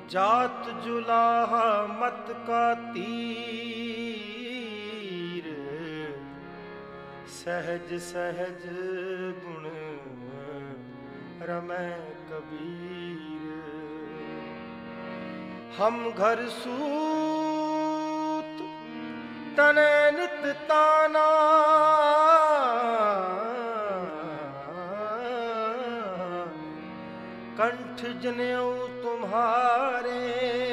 जात जुलाहा मत का तीर, सहज सहज गुण रमै कबीर। हम घर सूत तने नित ताना, कंठ जनेऊ तुम्हारे।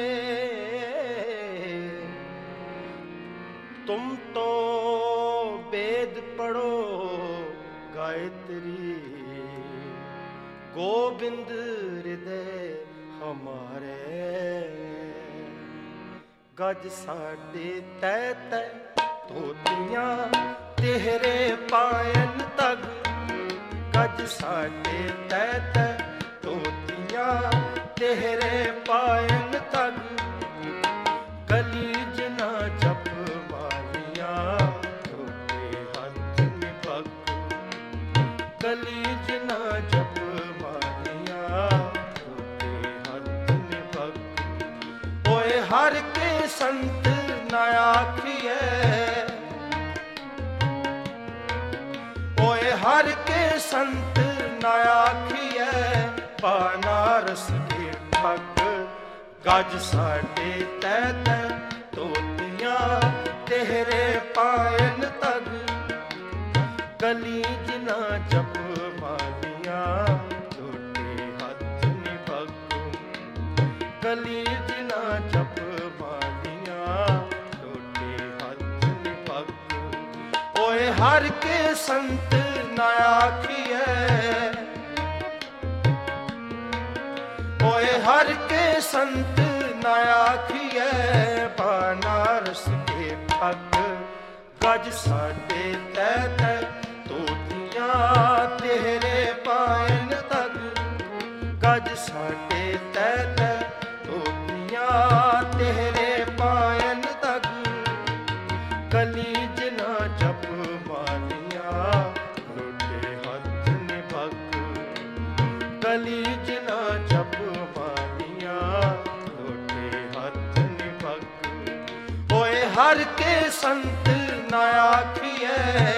तुम तो वेद पढ़ो गायत्री, गोविंद हृदय हमारे। गज साडे तै तै धोतियां तेरे पायन तग, गज साडे तै तै धोतियां तेरे पायन तग। गली जना जप मालिया छोटे हाथ निभग, गली जना जप मालिया छोटे हाथ निभग। ओए हर के संत ना आखिए, ओए हर के संत ना आखिए, बनारस के ठग। गज साडे तै तै धोतियां तेरे पायन तग, गली जना जप मालिया छोटे हाथ निभग, गली जना जप मालिया छोटे हाथ निभग। ओए हर के संत ना आखिए, ओए हर के संत ना आखिए, बनारस के ठग। गज साडे तै तै धोतियां तेरे पायन तग, गज साडे तै तै धोतियां तेरे पायन तग। गली जना जप मालिया छोटे हाथ निभग, गली जना जप मालिया छोटे हाथ निभग। ओए हर के संत ना आखिए,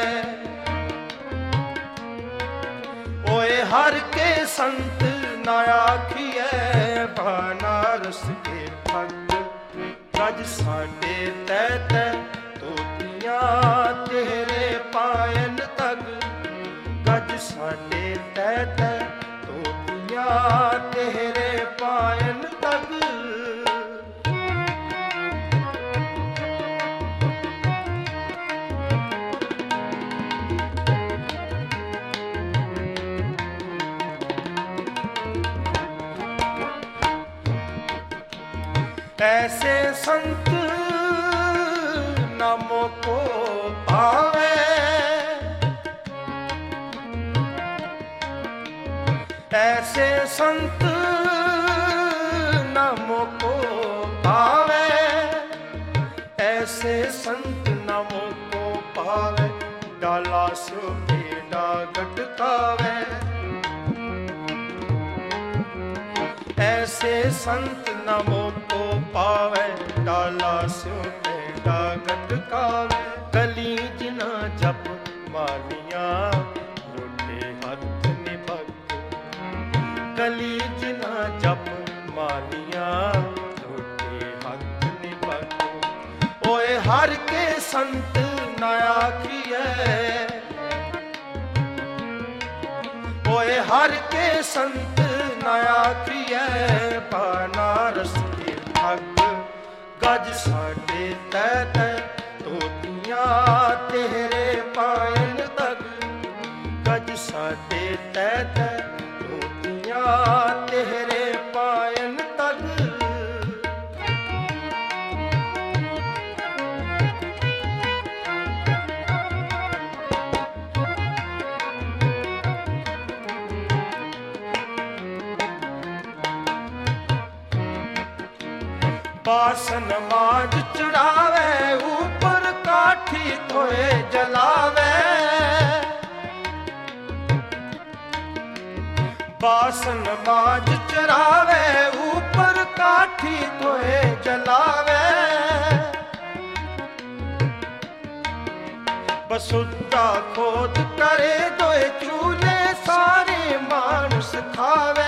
ओए हर के संत ना आखिए, बनारस के ठग। गज साडे तै तै धोतियां तेरे पायन तग, गज साडे तै तै धोतियां तेरे पायन तग। ऐसे संत नामों को पावे, ऐसे संत नामों को पावे, ऐसे संत नामों को पावे। डाला सो बेड़ा गटकावे, ऐसे संत नामों को पावे। डाला सो बेड़ा गटकावे, गली जना जप मालिया छोटे हाथ निभग, गली जना जप मालिया छोटे हाथ निभग। ओए हर के संत ना आखिए, ओए हर के संत ना आखिए, बनारस के ठग। गज साडे तै तै धोतियां तेरे पायन तग, गज साडे तै तै धोतियां तेरे पायन तग। बासन माज चढ़ावे, ऊपर काठी तोए जलावे। बासन माज चढ़ावे, ऊपर काठी काठी तोए जलावे। बसुद्धा खोद करे दोए चूल्हे सारे मानुस खावे।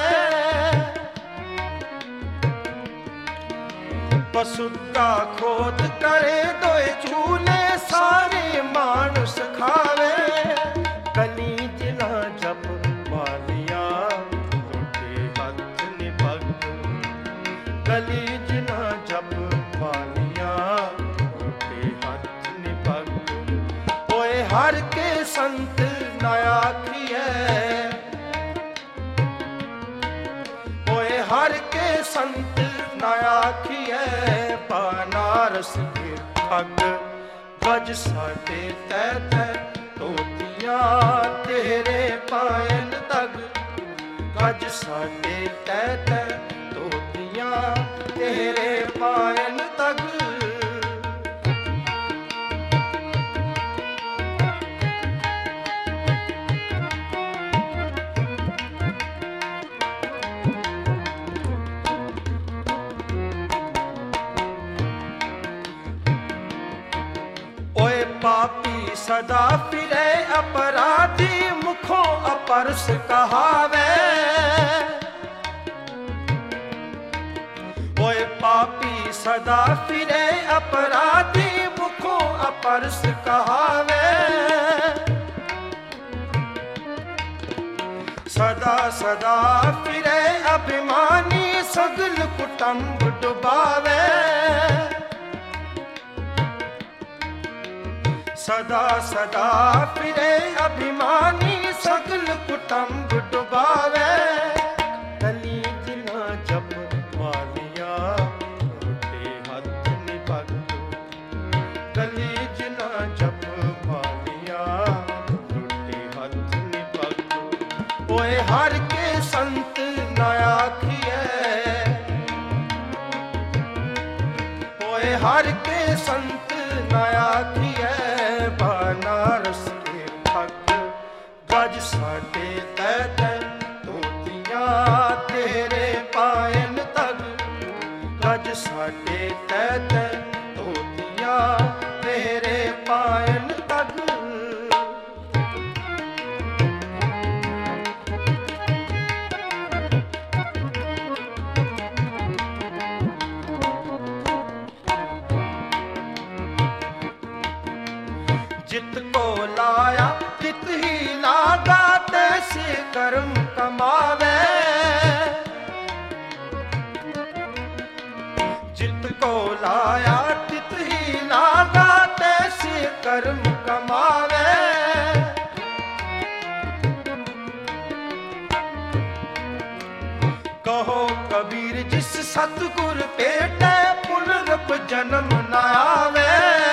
बसुद्धा खोद करे दोए चूल्हे सारे मानुस खावे। कलीज ना जप मालिया रोटे हथ निभग। कलीज ना जप मालिया रोटे हथ निभग। ओए हर के संत ना आखिए। ओए हर के संत ना आखिए। बनारस के ठग गज साडे तै तै तोतियां तेरे पायन तग। गज साडे तै तै तोतियां तेरे पायन तग। पापी सदा फिरे अपराधी मुखों अपरस कहावे। ओए पापी सदा फिरे अपराधी मुखों अपरस कहावे। सदा सदा फिरे अभिमानी सगल कुटुंब डुबावे। सदा सदा फिरे अभिमानी सगल कुटुंब डुबावे। कलीज ना जप मालिया रोटे हथ निभग। कलीज ना जप मालिया रोटे हथ निभग। ओए हर के संत ना आखिए। ओए हर के संत ना आखिए। बनारस के ठग गज साडे तै तै तोतियां तेरे पायन तग। गज साडे तै तै तोतियां तेरे पायन तग। जित को लाया तित ही लागा तैसे कर्म कमावे। जित को लाया तित ही लागा तैसे कर्म कमावे। कहो कबीर जिस सतगुर पेटे पुनरप जन्म न आवे।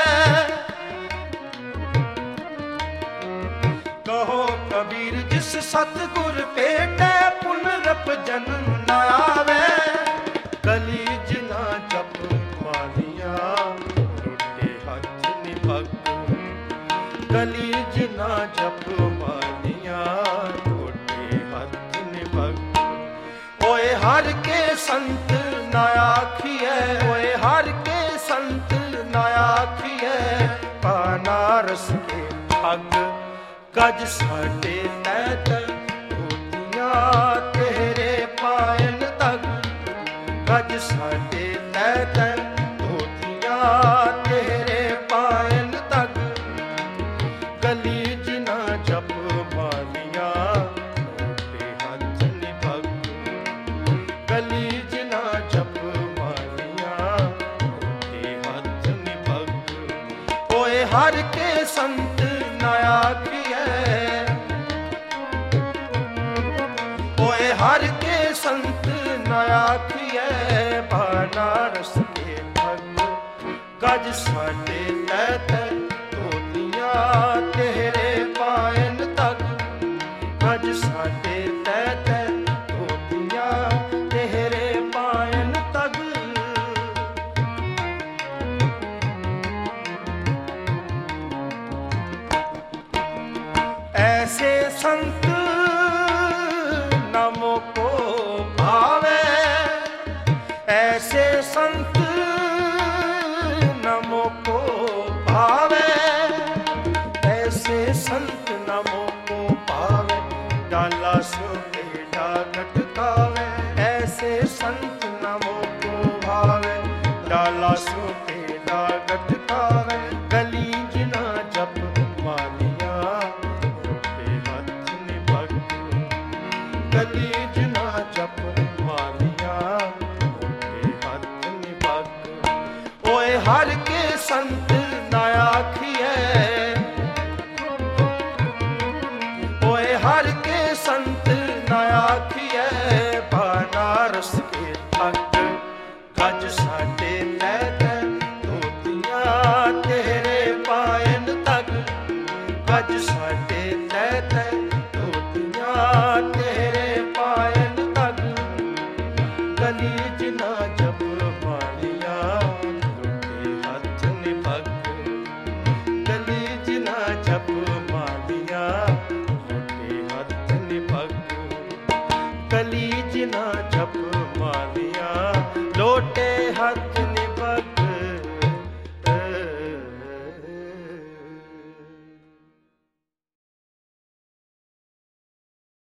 कहो कबीर जिस सतगुर पेटे पुनरप जन्म न आवे। कलीज ना जप मालिया रोटे हथ निभग। कलीज ना जप मालिया रोटे हथ निभग। ओए हर के संत ना आखिए। ओए हर के संत ना आखिए। बनारस के ठग गज साडे तै तै तोतियां तेरे पायन तग। गज साडे तै तै तोतियां तेरे पायन तग। कलीज ना जप मालिया रोटे हथ निभग। कलीज ना जप मालिया रोटे हथ निभग। ओए हर के संत ना आखिए। ओए हर के संत न आखिए। बनारस के ठग गज साडे तै तै तोतियां तेरे पायन तग। गज साडे तै तै तोतियां तेरे पायन तग। ऐसे संत नमो को भावे। ऐसे संत नमो को भावे, ऐसे संत नमो को पावे, डाला सो बेड़ा घटकावे। ऐसे संत नमो को भावे, डाला सो बेड़ा घटकावे। गली जिना जप मालिया, रोटे हाथ निभग। गली जिना जप मालिया, रोटे हाथ निभग। ओए हर के संत ना आखिए, ओए हर के संत ना आखिए। बनारस के ठग गज साडे लैत, धोतियां तेरे पायन तक। गज साडे लैत, धोतियां तेरे पायन तक। गली जिना जप मालिया, रोटे हाथ निभग। गली जिना जप मालिया, रोटे हाथ निभग। गली जिना जप मालिया, लोटे हाथ निभग।